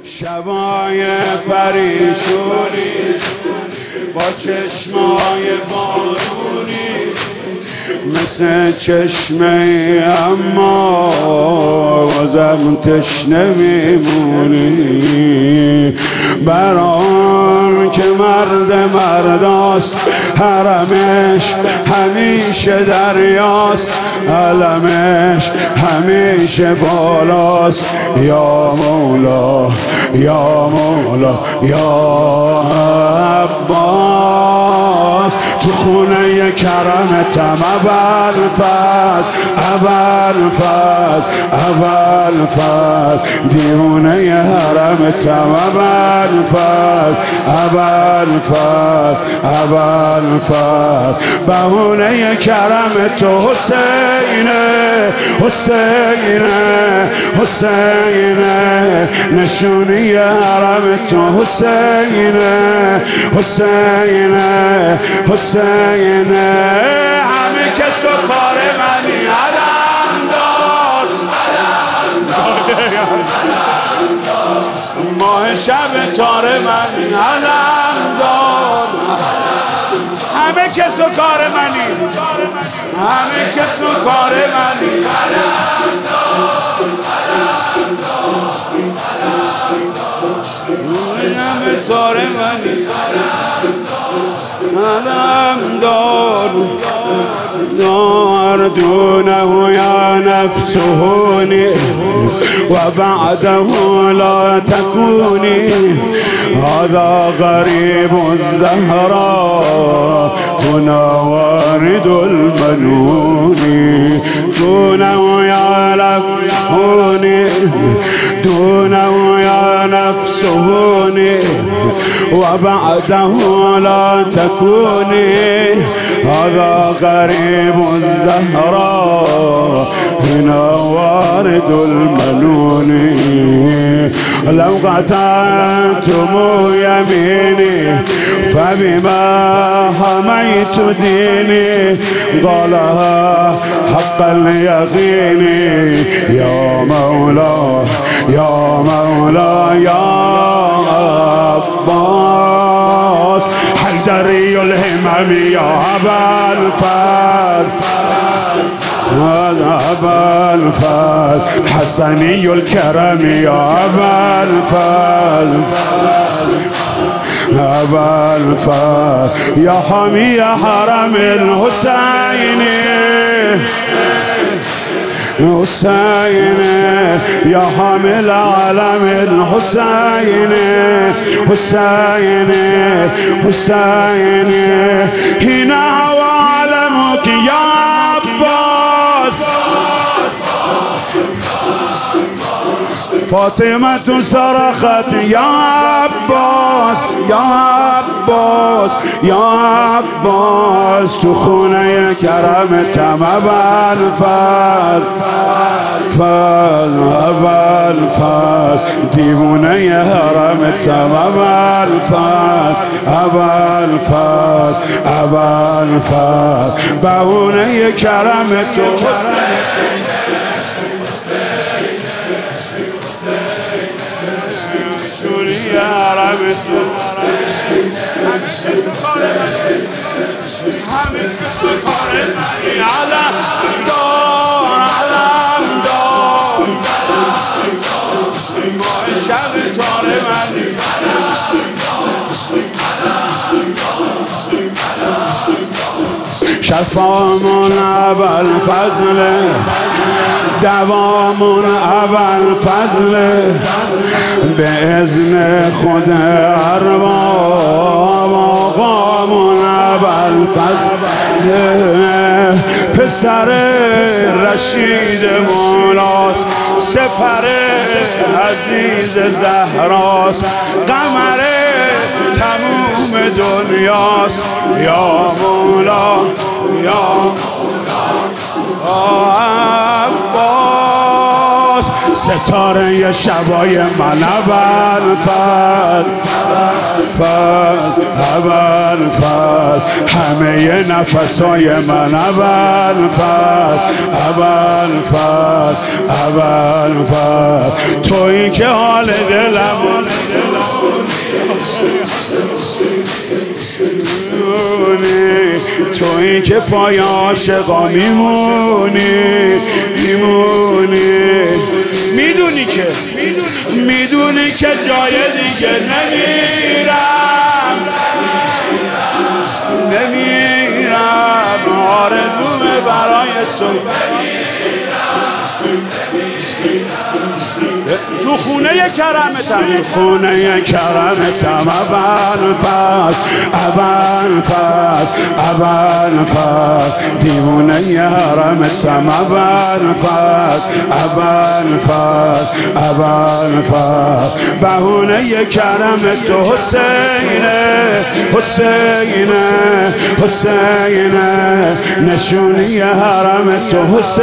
شبای پریشونی با چشمای بارونی مثل چشمه اما بازم تشنه میمونی. بران که مرد مرداست حرمش همیشه دریاست، علمش همیشه بالاست. یا مولا یا مولا یا عباس، تو خونه کرمتم ابوالفضل ابوالفضل ابوالفضل، دیوونه حرمتم ابوالفضل ابوالفضل ابوالفضل، بهونه کرم تو حسینه حسینه حسینه، نشونی حرم تو حسینه حسینه حسینه. همه کس و کار منی علم دار ماه شب تار منی علم دار، همه کس و کار منی، همه کس و کار منی علم تار منی علم دار. دار دونه یا نفس هوني وبعده لا تكوني، هذا غريب الزهراء هنا وارد المنون. دونه يا نفس هوني دونه يا نفس هوني وبعده لا تكوني، هذا غريب الزهراء هنا وارد المنون. لو قطعتم يميني فبما حميت ديني، قالها حق اليقين. يا مولا يا مولا يا عباس، حيدري الهمم يا أبا الفضل أبا الفضل، حسني الكرم يا أبا الفضل أبا الفضل، يا حامي حرم الحسين حسين، يا حامل علم الحسين حسين حسين. هنا وعلمك يا عباس، فاطمة صرخت يا عباس يا عباس يا عباس، تو خونه کرمتم ابوالفضل ابوالفضل، دیوونه حرمتم ابوالفضل ابوالفضل ابوالفضل، بهونه کرم تو شوری حرم تو، همه کس و کار منی علم دار علم دار، ماه شب تار منی شفامون ابوالفضل، دوامون ابوالفضل، به اذن خود ارباب آقامون ابوالفضل، پسر رشید مولاست، سپر عزیز زهراست، قمر تموم دنیاست. یا مولا یا عباس، ستاره شبای من ابوالفضل ابوالفضل، همه نفسای من ابوالفضل ابوالفضل ابوالفضل، تویی که حال دلم تویی که پای عاشقا میمونی میدونی که جای دیگه نمیرم آرزومه برای تو تو خونه کرمتم ابن فاز دیوونه حرمتم ابن فاز بهونه کرم تو حسینه نشونی حرم تو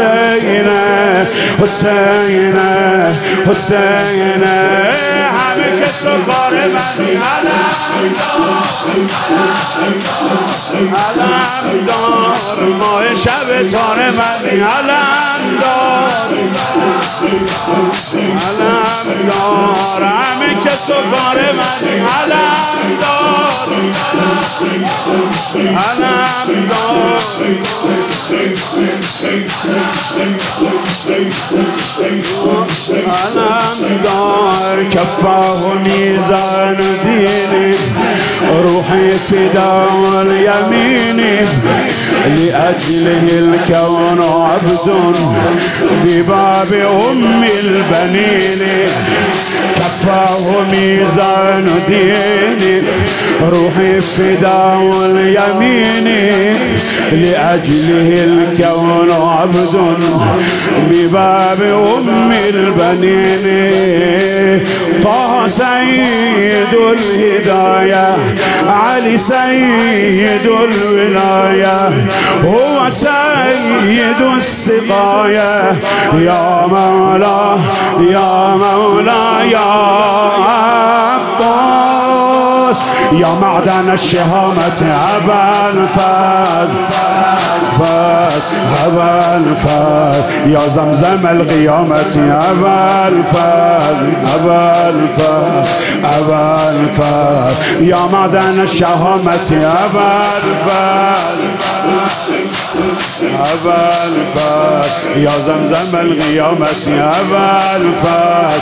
حسینه همه کس و کار منی علم دار ماه شب تار منی علم دار همه کس و کار منی علم دار كفاه ميزان ديني روحي فداء اليمين لأجله الكون عبد بباب أم البنين كفاه ميزان ديني روحي فداء اليمين لأجله الكون عبد بباب أم البنين طه سيد الهداية علي سيد الولاية هو سيد السقاية يا مولا يا مولا يا عباس يا معدن الشهامة أبا الفاز يا زمزم القيامة أبا الفاز يا معدن الشهامة أبا الفاز يا زمزم القيامة أبا الفاز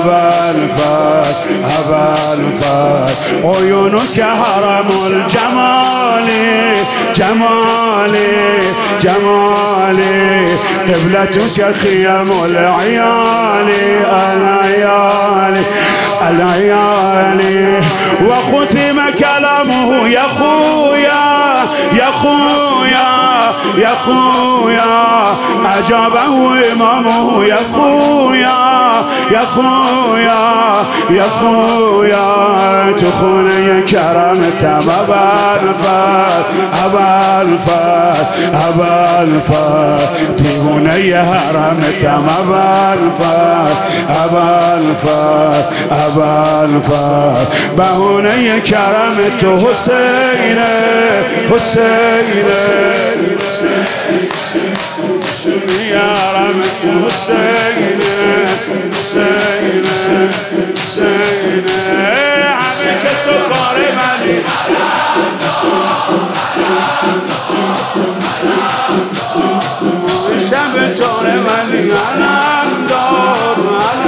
عيونك هرم الجمال جمالي قبلتك خيام العيالي وختم كلامه يا خويا أجابه إمامه يا خويا تخوني كرمت أبا الفاز تهوني هرمت أبا الفاز بهوني كرمت حسينه يا رب حسينه عمك السكر مالي شب تور مالي علم دار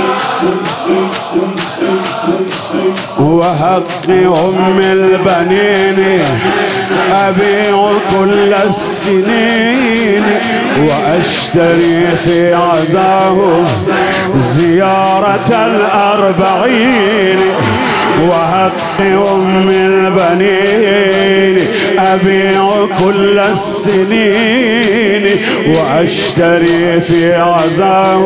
وحق أم البنين أبيع كل السنين وأشتري في عزاه زيارة الأربعين وحق أم البنين أبيع كل السنين وأشتري في عزاه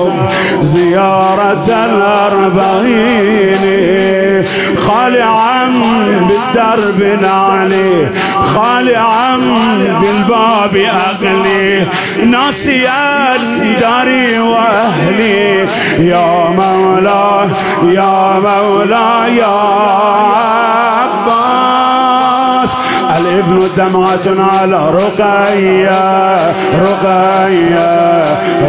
زيارة الأربعين خالعا بالدرب نعلي خالعا بالباب أغلي ناسيا داري وأهلي يا مولا يا عباس الابن دمعة على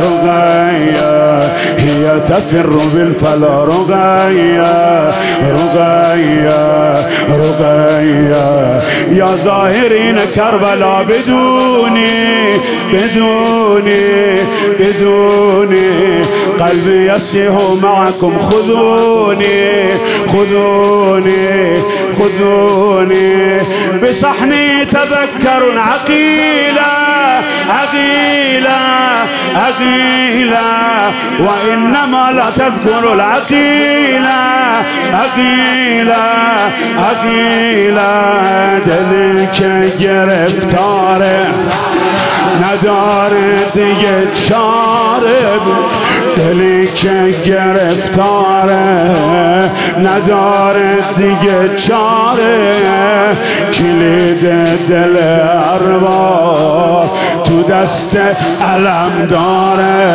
رقية هي تفر بالفلا رقية رقیه رقیه یا ظاهرین کربلا بدونی بدونی بدوني قلبي يصيح معكم خذوني خذوني خذوني بصحني تذكروا عقيلة عقيلة عقيلة وإنما لا تذكروا العقيلة عقيلة عقيلة دلك گرفتاره نداره دیگه چاره دلی که گرفتاره نداره دیگه چاره کلید دل ارباب تو دست علم داره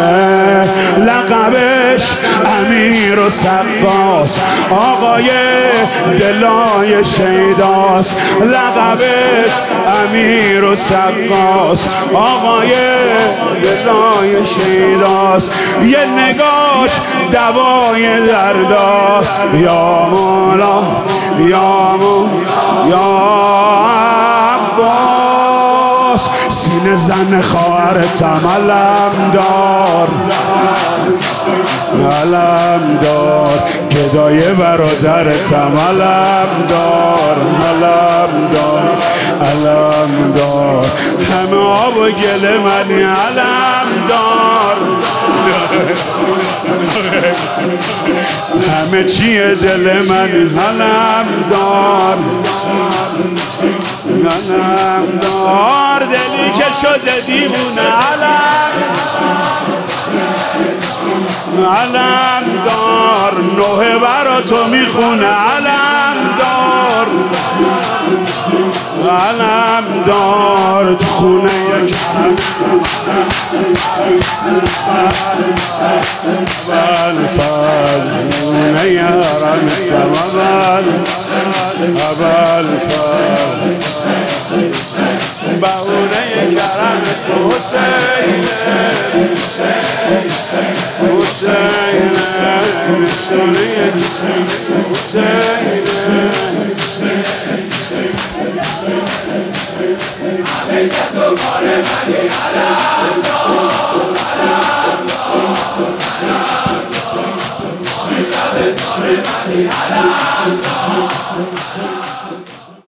لقبش امیر و سقاس آقای دلای شیداست لقبش امیر و سقاس آقای دلای شیداست یه نگاش دوای درداست یا مولا یا مولا یا عباس سینه زن خواهرتم علم دار علم دار گدای برادرتم علم دار علم دار علم دار همه آب و گل منی علم دار همه چیه دل من علم دار علم دار دلی که شده دیوونه علم دار نوه برا تو میخونه علم دار علم دار تو خونه یک بالفاز نیارم سمبال بالفاز بهونه کرم حسین حسین همه کس و کار منی علم دار شب کار منی علم دار